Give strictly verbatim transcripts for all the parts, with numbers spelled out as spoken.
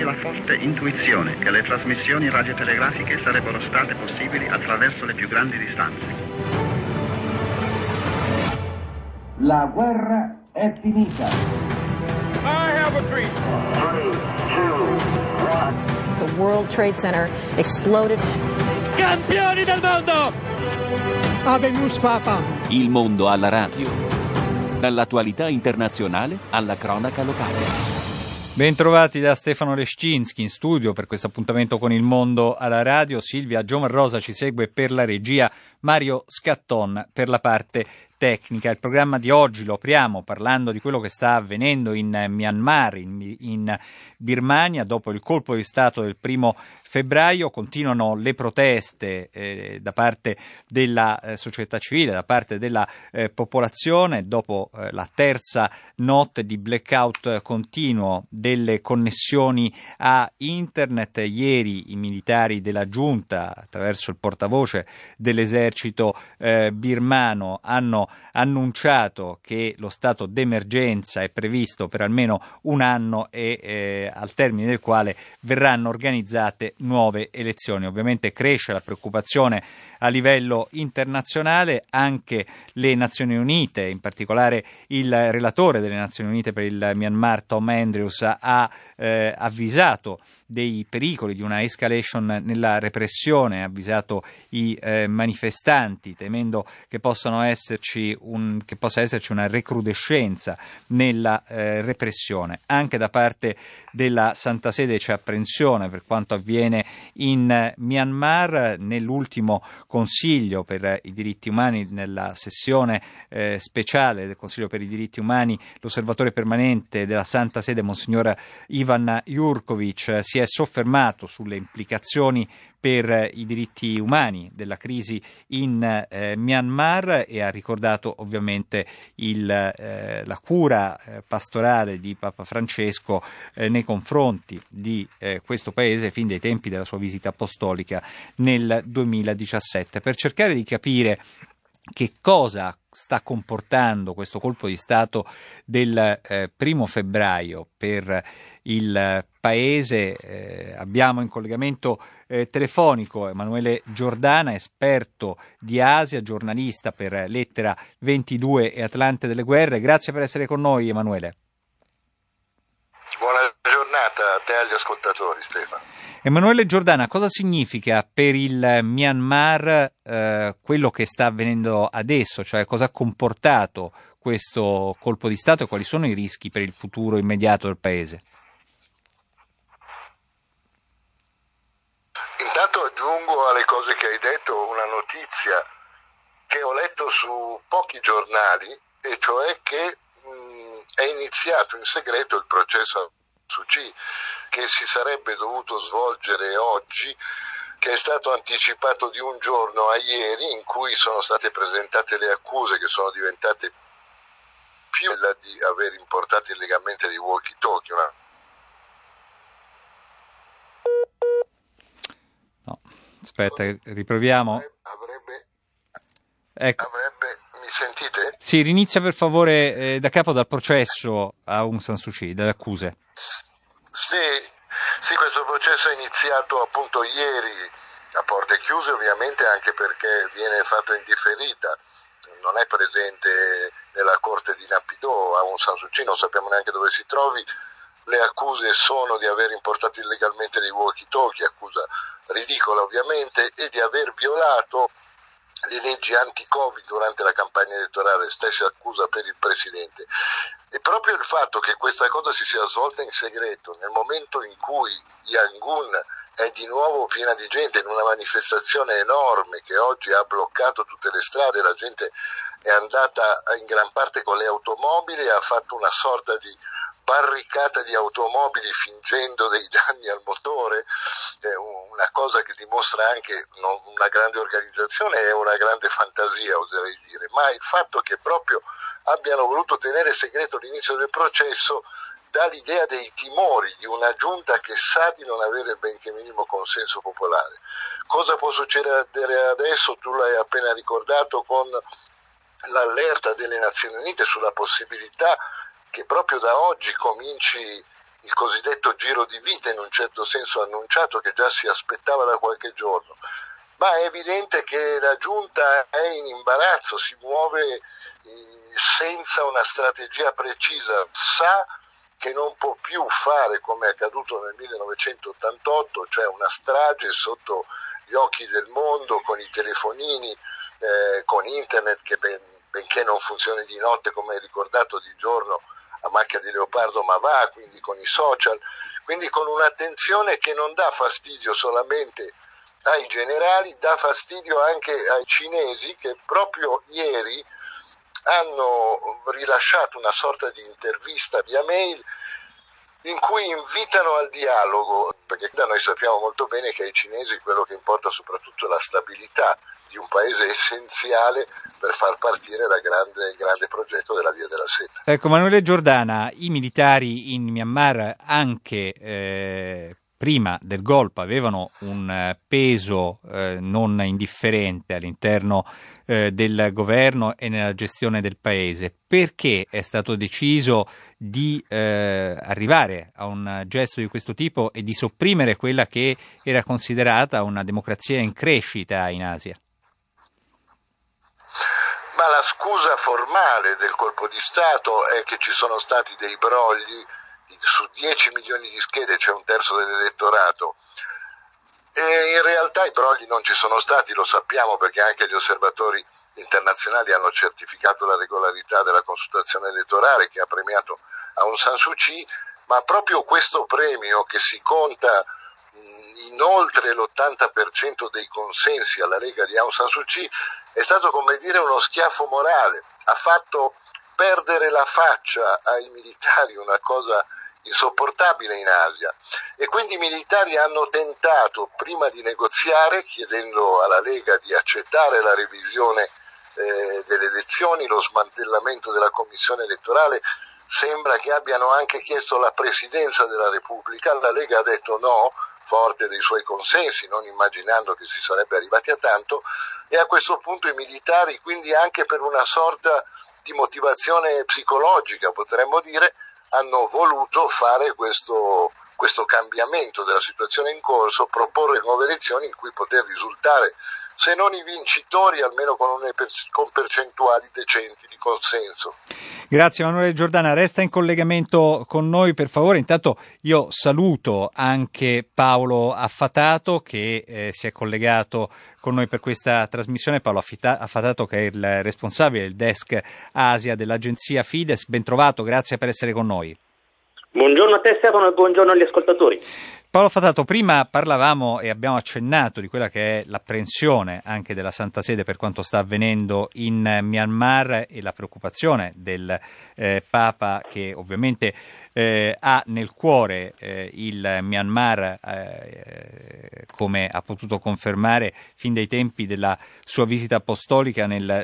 la forte intuizione che le trasmissioni radiotelegrafiche sarebbero state possibili attraverso le più grandi distanze. La guerra è finita. I have a dream. three, two, one. The World Trade Center exploded. Campioni del mondo! Avemus Papa. Il mondo alla radio. Dall'attualità internazionale alla cronaca locale. Bentrovati da Stefano Leszczynski in studio per questo appuntamento con il mondo alla radio. Silvia Giomarrosa ci segue per la regia, Mario Scatton per la parte tecnica. Il programma di oggi lo apriamo parlando di quello che sta avvenendo in Myanmar, in, in Birmania, dopo il colpo di Stato del primo febbraio. Continuano le proteste eh, da parte della eh, società civile, da parte della eh, popolazione, dopo eh, la terza notte di blackout continuo delle connessioni a internet. Ieri i militari della giunta, attraverso il portavoce dell'esercito eh, birmano, hanno annunciato che lo stato d'emergenza è previsto per almeno un anno e eh, al termine del quale verranno organizzate nuove elezioni. Ovviamente cresce la preoccupazione a livello internazionale, anche le Nazioni Unite, in particolare il relatore delle Nazioni Unite per il Myanmar, Tom Andrews, ha eh, avvisato dei pericoli di una escalation nella repressione, ha avvisato i eh, manifestanti, temendo che possano esserci un, che possa esserci una recrudescenza nella eh, repressione. Anche da parte della Santa Sede c'è apprensione per quanto avviene in Myanmar. Nell'ultimo Consiglio per i diritti umani, nella sessione eh, speciale del Consiglio per i diritti umani, l'osservatore permanente della Santa Sede, Monsignor Ivan Jurkovic, si è soffermato sulle implicazioni per i diritti umani della crisi in eh, Myanmar e ha ricordato ovviamente il, eh, la cura eh, pastorale di Papa Francesco eh, nei confronti di eh, questo paese fin dai tempi della sua visita apostolica nel duemiladiciassette. Per cercare di capire che cosa sta comportando questo colpo di Stato del eh, primo febbraio per il paese, eh, abbiamo in collegamento eh, telefonico Emanuele Giordana, esperto di Asia, giornalista per Lettera ventidue e Atlante delle Guerre. Grazie per essere con noi, Emanuele. Buona giornata a te e agli ascoltatori, Stefano. Emanuele Giordana, cosa significa per il Myanmar eh, quello che sta avvenendo adesso? Cioè, cosa ha comportato questo colpo di Stato e quali sono i rischi per il futuro immediato del paese? Intanto aggiungo alle cose che hai detto una notizia che ho letto su pochi giornali, e cioè che mh, è iniziato in segreto il processo a Suu Kyi, che si sarebbe dovuto svolgere oggi, che è stato anticipato di un giorno a ieri, in cui sono state presentate le accuse che sono diventate più quella di aver importato illegalmente dei walkie-talkie. Una... No, aspetta, riproviamo. Avrebbe, ecco. avrebbe, mi sentite? Sì, rinizia per favore eh, da capo dal processo a Aung San Suu Kyi, dalle accuse. Sì, sì, questo processo è iniziato appunto ieri a porte chiuse, ovviamente anche perché viene fatto in differita, non è presente nella corte di Naypyidaw Aung San Suu Kyi, non sappiamo neanche dove si trovi. Le accuse sono di aver importato illegalmente dei walkie-talkie, accusa ridicola ovviamente, e di aver violato le leggi anti-Covid durante la campagna elettorale, stessa accusa per il presidente. E proprio il fatto che questa cosa si sia svolta in segreto nel momento in cui Yangon è di nuovo piena di gente in una manifestazione enorme che oggi ha bloccato tutte le strade, la gente è andata in gran parte con le automobili e ha fatto una sorta di barricata di automobili fingendo dei danni al motore, eh, una cosa che dimostra anche non, una grande organizzazione e una grande fantasia, oserei dire, ma il fatto che proprio abbiano voluto tenere segreto l'inizio del processo dà l'idea dei timori di una giunta che sa di non avere il benché minimo consenso popolare. Cosa può succedere adesso? Tu l'hai appena ricordato con l'allerta delle Nazioni Unite sulla possibilità che proprio da oggi cominci il cosiddetto giro di vite, in un certo senso annunciato, che già si aspettava da qualche giorno. Ma è evidente che la giunta è in imbarazzo, si muove senza una strategia precisa, sa che non può più fare come è accaduto nel millenovecentottantotto, cioè una strage sotto gli occhi del mondo, con i telefonini, eh, con internet che ben, benché non funzioni di notte, come hai ricordato, di giorno a macchia di leopardo, ma va, quindi con i social, quindi con un'attenzione che non dà fastidio solamente ai generali, dà fastidio anche ai cinesi, che proprio ieri hanno rilasciato una sorta di intervista via mail in cui invitano al dialogo, perché da noi sappiamo molto bene che ai cinesi quello che importa soprattutto è la stabilità di un paese essenziale per far partire la grande, il grande progetto della Via della Seta. Ecco, Manuele Giordana, i militari in Myanmar anche eh, prima del golpe avevano un peso eh, non indifferente all'interno eh, del governo e nella gestione del paese. Perché è stato deciso di eh, arrivare a un gesto di questo tipo e di sopprimere quella che era considerata una democrazia in crescita in Asia? Ma la scusa formale del colpo di Stato è che ci sono stati dei brogli. Su dieci milioni di schede c'è un terzo dell'elettorato, e in realtà i brogli non ci sono stati, lo sappiamo, perché anche gli osservatori internazionali hanno certificato la regolarità della consultazione elettorale che ha premiato Aung San Suu Kyi, ma proprio questo premio, che si conta in oltre l'ottanta per cento dei consensi alla Lega di Aung San Suu Kyi, è stato, come dire, uno schiaffo morale, ha fatto perdere la faccia ai militari, una cosa insopportabile in Asia, e quindi i militari hanno tentato prima di negoziare, chiedendo alla Lega di accettare la revisione eh, delle elezioni, lo smantellamento della commissione elettorale. Sembra che abbiano anche chiesto la presidenza della Repubblica, la Lega ha detto no, forte dei suoi consensi, non immaginando che si sarebbe arrivati a tanto, e a questo punto i militari, quindi anche per una sorta di motivazione psicologica, potremmo dire, hanno voluto fare questo, questo cambiamento della situazione in corso, proporre nuove elezioni in cui poter risultare, se non i vincitori, almeno con, une, con percentuali decenti di consenso. Grazie Manuele Giordana, resta in collegamento con noi per favore. Intanto io saluto anche Paolo Affatato che eh, si è collegato con noi per questa trasmissione. Paolo Affatato, che è il responsabile del desk Asia dell'agenzia Fides. Ben trovato, grazie per essere con noi. Buongiorno a te Stefano e buongiorno agli ascoltatori. Paolo Affatato, prima parlavamo e abbiamo accennato di quella che è l'apprensione anche della Santa Sede per quanto sta avvenendo in Myanmar e la preoccupazione del eh, Papa, che ovviamente eh, ha nel cuore eh, il Myanmar, eh, come ha potuto confermare fin dai tempi della sua visita apostolica nel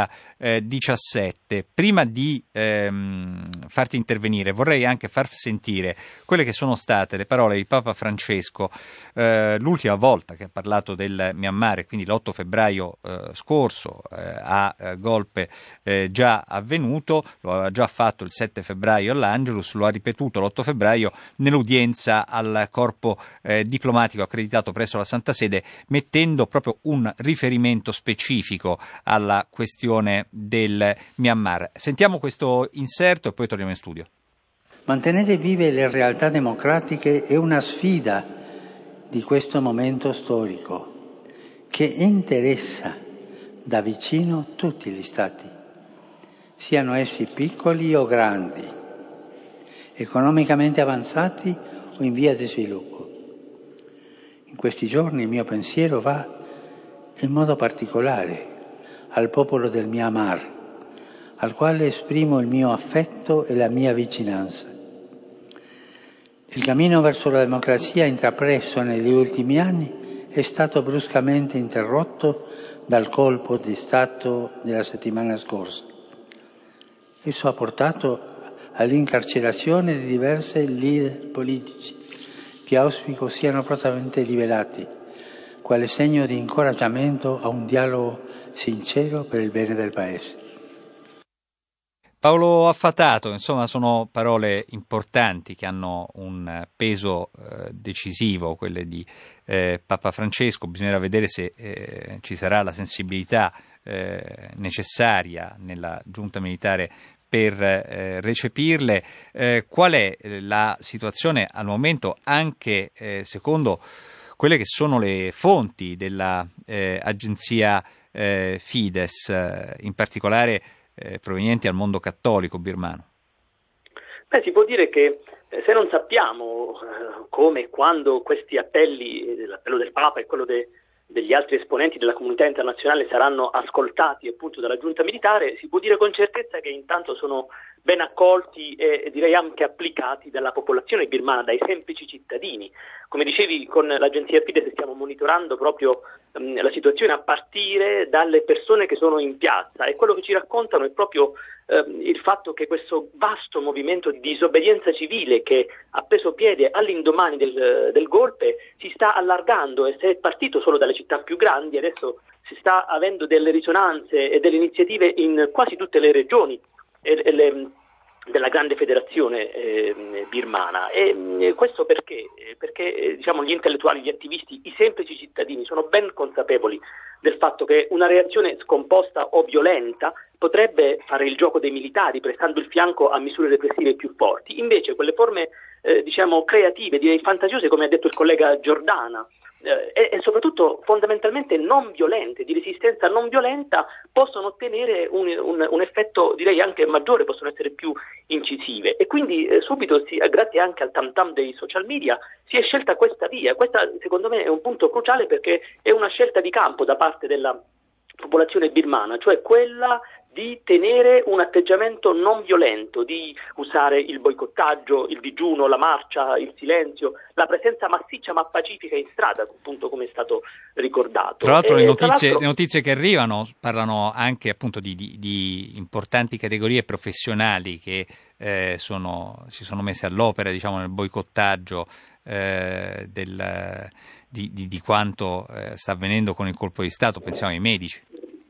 duemiladiciassette. Prima di ehm, farti intervenire vorrei anche far sentire quelle che sono state le parole di Papa Francesco eh, l'ultima volta che ha parlato del Myanmar, quindi l'otto febbraio eh, scorso, eh, a eh, golpe eh, già avvenuto. Lo aveva già fatto il sette febbraio all'Angelus, lo ha ripetuto l'otto febbraio nell'udienza al corpo eh, diplomatico accreditato presso la Santa Sede, mettendo proprio un riferimento specifico alla questione del Myanmar. Sentiamo questo inserto e poi torniamo in studio. Mantenere vive le realtà democratiche è una sfida di questo momento storico che interessa da vicino tutti gli Stati, siano essi piccoli o grandi, economicamente avanzati o in via di sviluppo. In questi giorni il mio pensiero va in modo particolare al popolo del Myanmar, al quale esprimo il mio affetto e la mia vicinanza. Il cammino verso la democrazia intrapreso negli ultimi anni è stato bruscamente interrotto dal colpo di Stato della settimana scorsa. Esso ha portato all'incarcerazione di diversi leader politici che auspico siano prontamente liberati, quale segno di incoraggiamento a un dialogo sincero per il bene del Paese. Paolo Affatato, insomma, sono parole importanti che hanno un peso eh, decisivo, quelle di eh, Papa Francesco. Bisognerà vedere se eh, ci sarà la sensibilità eh, necessaria nella giunta militare per eh, recepirle. Eh, qual è la situazione al momento, anche eh, secondo quelle che sono le fonti dell'agenzia eh, eh, Fides, eh, in particolare eh, provenienti dal mondo cattolico birmano? Beh, si può dire che eh, se non sappiamo eh, come e quando questi appelli, l'appello del Papa e quello de, degli altri esponenti della comunità internazionale saranno ascoltati appunto dalla giunta militare, si può dire con certezza che intanto sono ben accolti e, e direi anche applicati dalla popolazione birmana, dai semplici cittadini. Come dicevi, con l'agenzia Fides stiamo monitorando proprio um, la situazione a partire dalle persone che sono in piazza, e quello che ci raccontano è proprio um, il fatto che questo vasto movimento di disobbedienza civile che ha preso piede all'indomani del, del golpe si sta allargando, e se è partito solo dalle città più grandi adesso si sta avendo delle risonanze e delle iniziative in quasi tutte le regioni e, e le, della grande federazione eh, birmana. E eh, questo perché? Perché eh, diciamo, gli intellettuali, gli attivisti, i semplici cittadini sono ben consapevoli del fatto che una reazione scomposta o violenta potrebbe fare il gioco dei militari, prestando il fianco a misure repressive più forti. Invece quelle forme eh, diciamo creative, direi fantasiose, come ha detto il collega Giordana, eh, e, e soprattutto fondamentalmente non violente, di resistenza non violenta, possono ottenere un, un, un effetto direi anche maggiore, possono essere più incisive. E quindi eh, subito, si, grazie anche al tam tam dei social media, si è scelta questa via. Questa secondo me è un punto cruciale, perché è una scelta di campo da parte della popolazione birmana, cioè quella di tenere un atteggiamento non violento, di usare il boicottaggio, il digiuno, la marcia, il silenzio, la presenza massiccia ma pacifica in strada, appunto come è stato ricordato. Tra l'altro, e, le, notizie, tra l'altro... le notizie che arrivano parlano anche appunto di, di, di importanti categorie professionali che eh, sono, si sono messe all'opera, diciamo, nel boicottaggio eh, del, di, di, di quanto eh, sta avvenendo con il colpo di Stato. Pensiamo ai medici.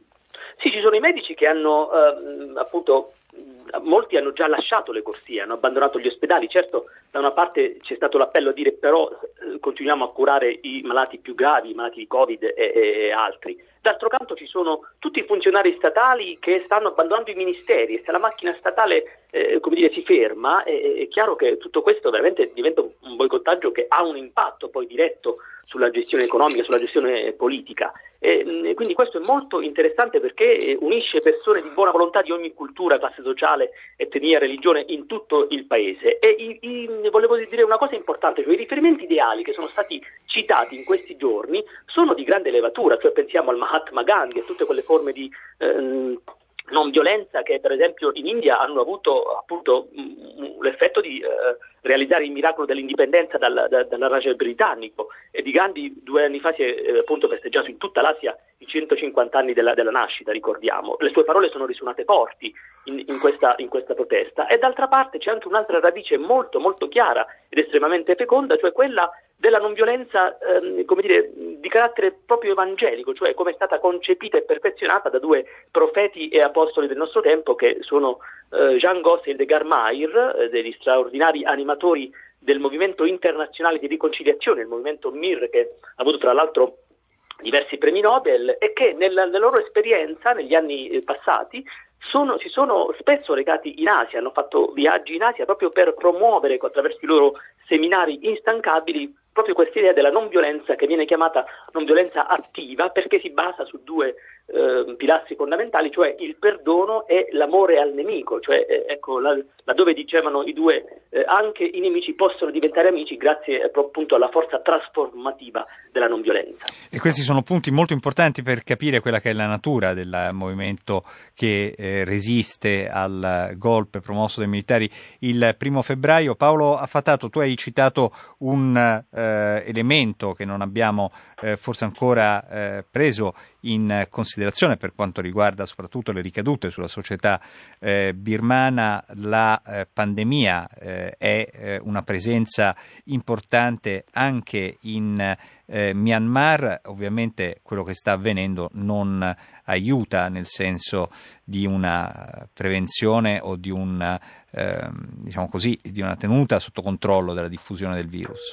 Sì, ci sono i medici che hanno eh, appunto, molti hanno già lasciato le corsie, hanno abbandonato gli ospedali. Certo, da una parte c'è stato l'appello a dire però eh, continuiamo a curare i malati più gravi, i malati di Covid e, e, e altri. D'altro canto ci sono tutti i funzionari statali che stanno abbandonando i ministeri, e se la macchina statale eh, come dire, si ferma, è, è chiaro che tutto questo veramente diventa un boicottaggio che ha un impatto poi diretto sulla gestione economica, sulla gestione politica. E, quindi questo è molto interessante, perché unisce persone di buona volontà di ogni cultura, classe sociale, etnia, religione in tutto il paese. E i, i, volevo dire una cosa importante, cioè i riferimenti ideali che sono stati citati in questi giorni sono di grande levatura, cioè pensiamo al Mahatma Gandhi e tutte quelle forme di ehm, non violenza che per esempio in India hanno avuto appunto mh, l'effetto di eh, realizzare il miracolo dell'indipendenza dal, da, dal Raj britannico. E di Gandhi due anni fa si è eh, appunto festeggiato in tutta l'Asia i centocinquanta anni della, della nascita, ricordiamo. Le sue parole sono risuonate forti in, in, questa, in questa protesta. E d'altra parte c'è anche un'altra radice molto molto chiara ed estremamente feconda, cioè quella della non violenza ehm, come dire, di carattere proprio evangelico, cioè come è stata concepita e perfezionata da due profeti e apostoli del nostro tempo, che sono eh, Jean Goss e Hildegard Meyer, eh, degli straordinari animatori del movimento internazionale di riconciliazione, il movimento M I R, che ha avuto tra l'altro diversi premi Nobel, e che nella, nella loro esperienza negli anni eh, passati Sono, si sono spesso recati in Asia, hanno fatto viaggi in Asia proprio per promuovere attraverso i loro seminari instancabili proprio questa idea della non violenza, che viene chiamata non violenza attiva, perché si basa su due eh, pilastri fondamentali, cioè il perdono e l'amore al nemico, cioè eh, ecco la, laddove dicevano i due eh, anche i nemici possono diventare amici grazie eh, appunto alla forza trasformativa della non violenza. E questi sono punti molto importanti per capire quella che è la natura del movimento che eh, resiste al golpe promosso dai militari il primo febbraio. Paolo Affatato, tu hai citato un eh, elemento che non abbiamo eh, forse ancora eh, preso in considerazione per quanto riguarda soprattutto le ricadute sulla società eh, birmana. La eh, pandemia eh, è eh, una presenza importante anche in eh, Myanmar. Ovviamente quello che sta avvenendo non aiuta nel senso di una prevenzione o di un eh, diciamo così, di una tenuta sotto controllo della diffusione del virus.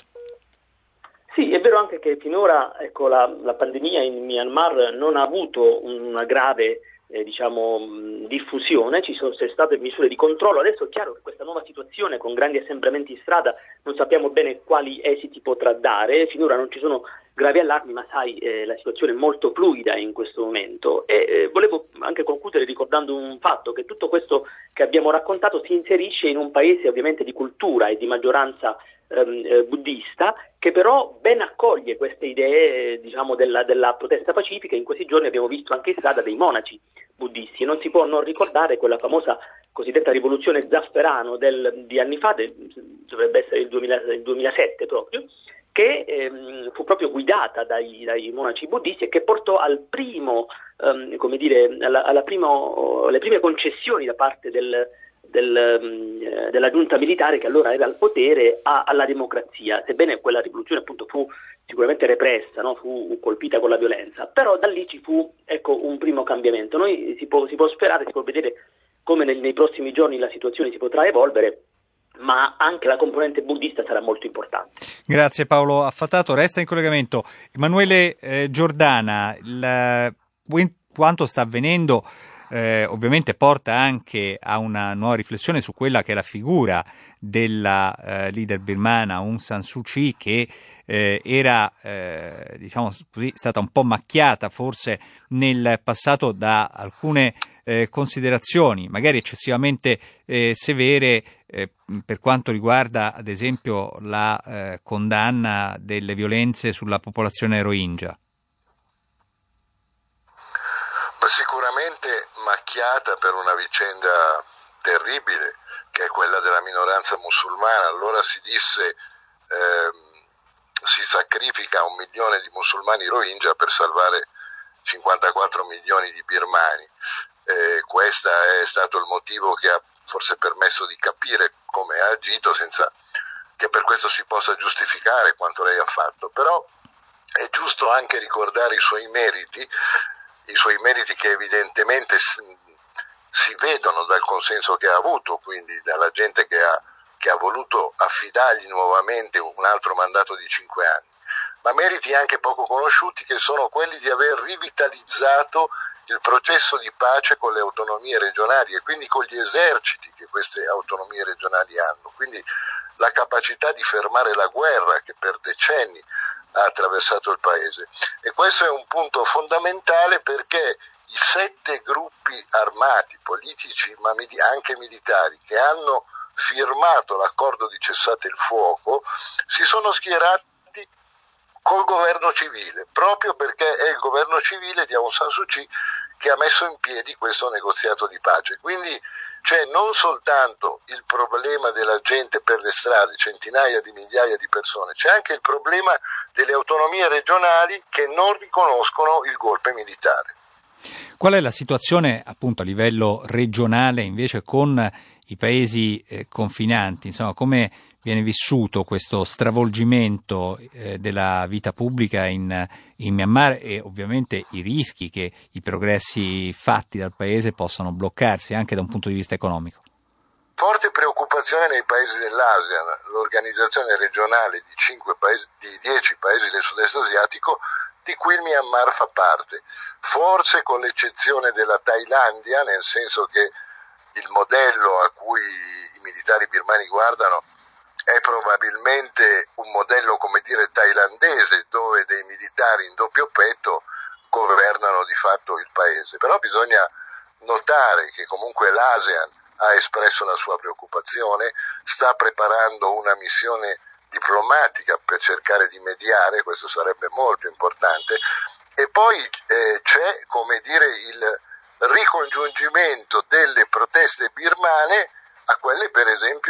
Sì, è vero anche che finora ecco, la, la pandemia in Myanmar non ha avuto una grave eh, diciamo, diffusione, ci sono state misure di controllo. Adesso è chiaro che questa nuova situazione con grandi assembramenti in strada non sappiamo bene quali esiti potrà dare, finora non ci sono gravi allarmi, ma sai eh, la situazione è molto fluida in questo momento e eh, volevo anche concludere ricordando un fatto, che tutto questo che abbiamo raccontato si inserisce in un paese ovviamente di cultura e di maggioranza eh, buddista, che però ben accoglie queste idee diciamo della, della protesta pacifica. In questi giorni abbiamo visto anche in strada dei monaci buddisti e non si può non ricordare quella famosa cosiddetta rivoluzione zafferano del, di anni fa, del, dovrebbe essere il, duemila, il duemilasette proprio, che ehm, fu proprio guidata dai, dai monaci buddisti e che portò al primo, ehm, come dire, alla, alla primo, alle prime concessioni da parte del Del, della giunta militare che allora era al potere a, alla democrazia, sebbene quella rivoluzione appunto fu sicuramente repressa, no? Fu colpita con la violenza, però da lì ci fu ecco un primo cambiamento. Noi si può, si può sperare, si può vedere come nel, nei prossimi giorni la situazione si potrà evolvere, ma anche la componente buddista sarà molto importante. Grazie Paolo Affatato, resta in collegamento Emanuele eh, Giordana. Il, quanto sta avvenendo Eh, ovviamente porta anche a una nuova riflessione su quella che è la figura della eh, leader birmana Aung San Suu Kyi, che eh, era eh, diciamo così stata un po' macchiata forse nel passato da alcune eh, considerazioni magari eccessivamente eh, severe eh, per quanto riguarda ad esempio la eh, condanna delle violenze sulla popolazione Rohingya. Sicuramente macchiata per una vicenda terribile che è quella della minoranza musulmana. Allora si disse ehm, si sacrifica un milione di musulmani Rohingya per salvare cinquantaquattro milioni di birmani. Eh, questo è stato il motivo che ha forse permesso di capire come ha agito, senza che per questo si possa giustificare quanto lei ha fatto. Però è giusto anche ricordare i suoi meriti, i suoi meriti che evidentemente si vedono dal consenso che ha avuto, quindi dalla gente che ha, che ha voluto affidargli nuovamente un altro mandato di cinque anni, ma meriti anche poco conosciuti, che sono quelli di aver rivitalizzato il processo di pace con le autonomie regionali e quindi con gli eserciti che queste autonomie regionali hanno, quindi la capacità di fermare la guerra che per decenni ha attraversato il paese. E questo è un punto fondamentale, perché i sette gruppi armati, politici ma anche militari, che hanno firmato l'accordo di cessate il fuoco si sono schierati col governo civile, proprio perché è il governo civile di Aung San Suu Kyi che ha messo in piedi questo negoziato di pace. Quindi c'è non soltanto il problema della gente per le strade, centinaia di migliaia di persone, c'è anche il problema delle autonomie regionali che non riconoscono il golpe militare. Qual è la situazione appunto a livello regionale invece con i paesi eh, confinanti? Insomma, come viene vissuto questo stravolgimento eh, della vita pubblica in, in Myanmar e ovviamente i rischi che i progressi fatti dal paese possano bloccarsi anche da un punto di vista economico? Forte preoccupazione nei paesi dell'ASEAN, l'organizzazione regionale di cinque paesi, di dieci paesi del sud-est asiatico, di cui il Myanmar fa parte, forse con l'eccezione della Thailandia, nel senso che il modello a cui i militari birmani guardano è probabilmente un modello, come dire, thailandese, dove dei militari in doppio petto governano di fatto il paese. Però bisogna notare che comunque l'ASEAN ha espresso la sua preoccupazione, sta preparando una missione diplomatica per cercare di mediare, questo sarebbe molto importante, e poi eh, c'è, come dire, il ricongiungimento delle proteste birmane a quelle per esempio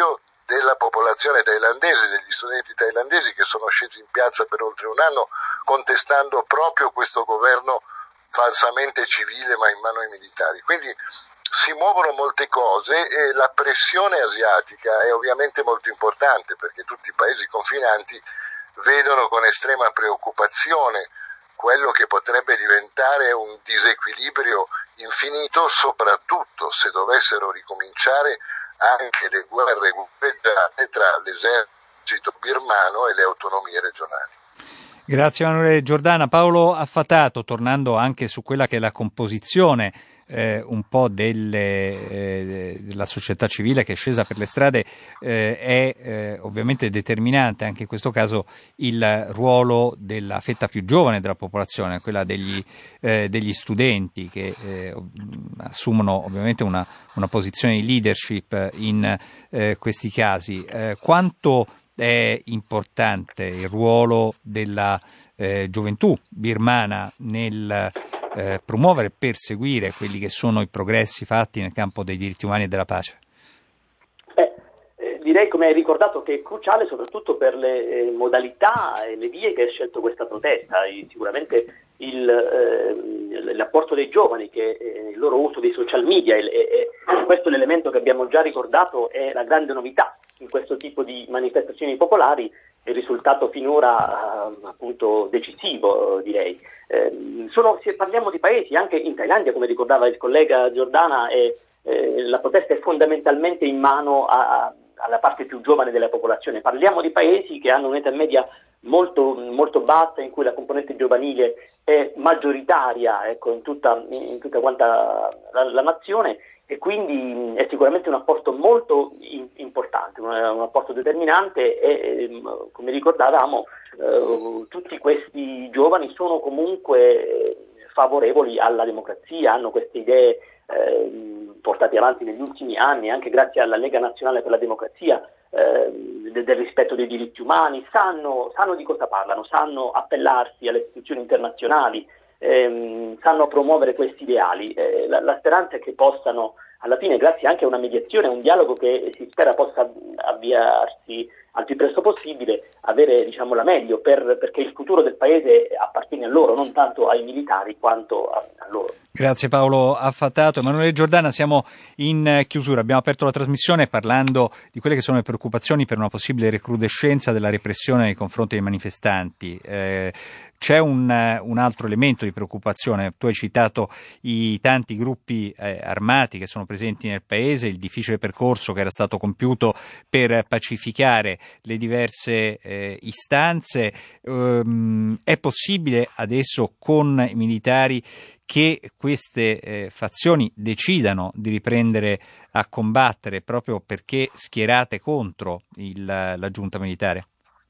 della popolazione thailandese, degli studenti thailandesi che sono scesi in piazza per oltre un anno contestando proprio questo governo falsamente civile ma in mano ai militari. Quindi si muovono molte cose e la pressione asiatica è ovviamente molto importante, perché tutti i paesi confinanti vedono con estrema preoccupazione quello che potrebbe diventare un disequilibrio infinito, soprattutto se dovessero ricominciare anche le guerre guerreggiate tra l'esercito birmano e le autonomie regionali. Grazie Emanuele Giordana. Paolo Affatato, tornando anche su quella che è la composizione eh, un po' delle, eh, della società civile che è scesa per le strade, eh, è eh, ovviamente determinante anche in questo caso il ruolo della fetta più giovane della popolazione, quella degli, eh, degli studenti che eh, assumono ovviamente una, una posizione di leadership in eh, questi casi. Eh, quanto è importante il ruolo della eh, gioventù birmana nel eh, promuovere e perseguire quelli che sono i progressi fatti nel campo dei diritti umani e della pace? Beh, eh, direi, come hai ricordato, che è cruciale soprattutto per le eh, modalità e le vie che ha scelto questa protesta. E sicuramente il, eh, l'apporto dei giovani, che eh, il loro uso dei social media, e, e questo è l'elemento che abbiamo già ricordato, è la grande novità in questo tipo di manifestazioni popolari, è il risultato finora eh, appunto decisivo, direi. Eh, sono, se parliamo di paesi, anche in Thailandia, come ricordava il collega Giordana, eh, eh, la protesta è fondamentalmente in mano a, a, alla parte più giovane della popolazione. Parliamo di paesi che hanno un'età media molto, molto bassa, in cui la componente giovanile è maggioritaria, ecco, in tutta, in tutta quanta la, la nazione, e quindi è sicuramente un apporto molto in, importante, un, un apporto determinante e, come ricordavamo, eh, tutti questi giovani sono comunque favorevoli alla democrazia, hanno queste idee eh, portate avanti negli ultimi anni, anche grazie alla Lega Nazionale per la Democrazia, eh, del, del rispetto dei diritti umani, sanno, sanno di cosa parlano, sanno appellarsi alle istituzioni internazionali, ehm, sanno promuovere questi ideali. Eh, la, la speranza è che possano, alla fine, grazie anche a una mediazione, a un dialogo che si spera possa avviarsi al più presto possibile, avere, diciamo, la meglio, per, perché il futuro del paese appartiene a loro, non tanto ai militari quanto a, a loro. Grazie Paolo Affatato. Emanuele Giordana, siamo in chiusura. Abbiamo aperto la trasmissione parlando di quelle che sono le preoccupazioni per una possibile recrudescenza della repressione nei confronti dei manifestanti. Eh, c'è un, un altro elemento di preoccupazione. Tu hai citato i tanti gruppi eh, armati che sono presenti nel paese, il difficile percorso che era stato compiuto per pacificare le diverse eh, istanze. Ehm, è possibile adesso con i militari che queste eh, fazioni decidano di riprendere a combattere proprio perché schierate contro il, la giunta militare?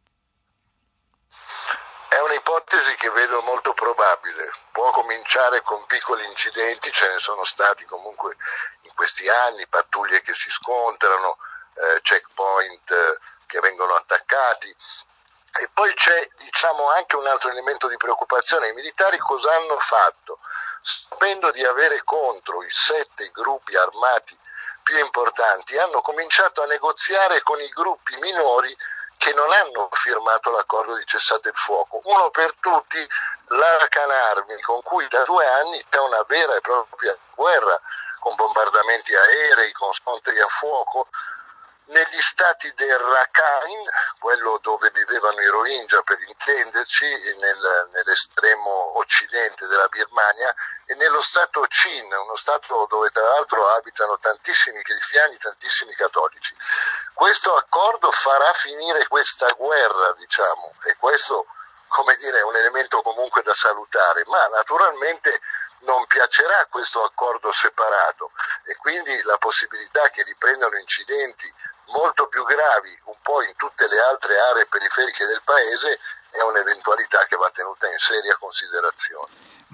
È un'ipotesi che vedo molto probabile. Può cominciare con piccoli incidenti, ce ne sono stati comunque in questi anni, pattuglie che si scontrano, eh, checkpoint eh, che vengono attaccati. E poi c'è, diciamo, anche un altro elemento di preoccupazione. I militari cosa hanno fatto? Sapendo di avere contro i sette gruppi armati più importanti, hanno cominciato a negoziare con i gruppi minori che non hanno firmato l'accordo di cessate il fuoco. Uno per tutti, l'Arakan Army, con cui da due anni c'è una vera e propria guerra, con bombardamenti aerei, con scontri a fuoco, negli stati del Rakhine, quello dove vivevano i Rohingya per intenderci, nel, nell'estremo occidente della Birmania, e nello stato Chin, uno stato dove tra l'altro abitano tantissimi cristiani, tantissimi cattolici. Questo accordo farà finire questa guerra, diciamo, e questo, come dire, è un elemento comunque da salutare, ma naturalmente non piacerà questo accordo separato e quindi la possibilità che riprendano incidenti molto più gravi un po' in tutte le altre aree periferiche del paese è un'eventualità che va tenuta in seria considerazione.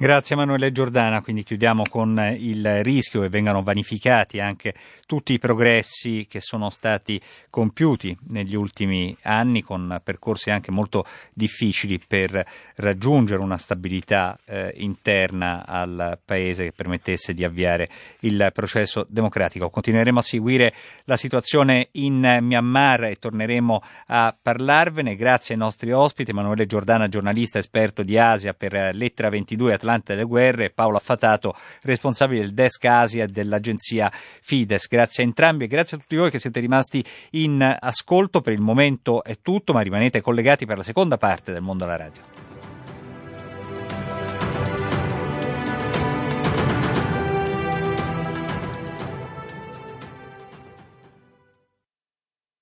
Grazie Emanuele Giordana, quindi chiudiamo con il rischio che vengano vanificati anche tutti i progressi che sono stati compiuti negli ultimi anni, con percorsi anche molto difficili per raggiungere una stabilità eh, interna al Paese che permettesse di avviare il processo democratico. Continueremo a seguire la situazione in Myanmar e torneremo a parlarvene. Grazie ai nostri ospiti, Emanuele Giordana, giornalista esperto di Asia per Lettera ventidue Atlante delle Guerre, e Paola Fatato, responsabile del desk Asia dell'agenzia Fides. Grazie a entrambi e grazie a tutti voi che siete rimasti in ascolto. Per il momento è tutto, ma rimanete collegati per la seconda parte del Mondo alla Radio.